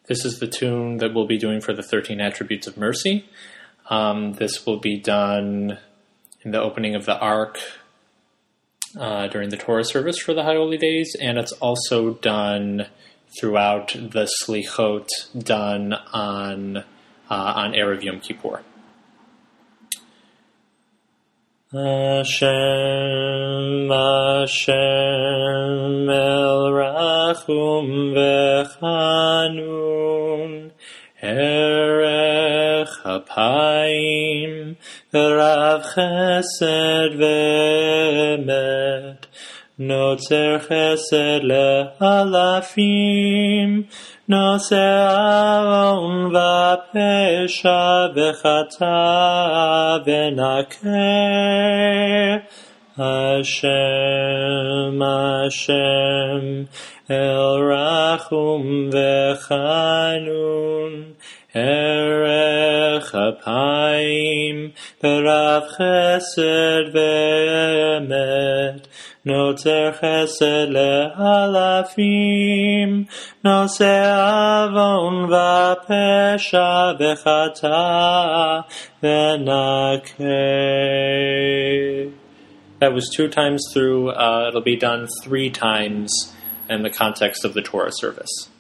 This is the tune that we'll be doing for the 13 Attributes of Mercy. This will be done in the opening of the Ark during the Torah service for the High Holy Days, and it's also done throughout the Slichot done on Erev Yom Kippur. Hashem, Hashem, El Rachum V'Chanun, Erech Hapayim, Rav Chesed V'Emet, Notzer Chesed LeAlafim, Noser Avon V'Pesha V'Chata V'Naker. Hashem, Hashem, El Rachum V'Chanun, Erech Hapayim, Rav Chesed V'Emet, Notzer Chesed LeAlafim, Noser Avon V'Pesha V'Chata V'Naker. That was 2 times through. It'll be done 3 times in the context of the Torah service.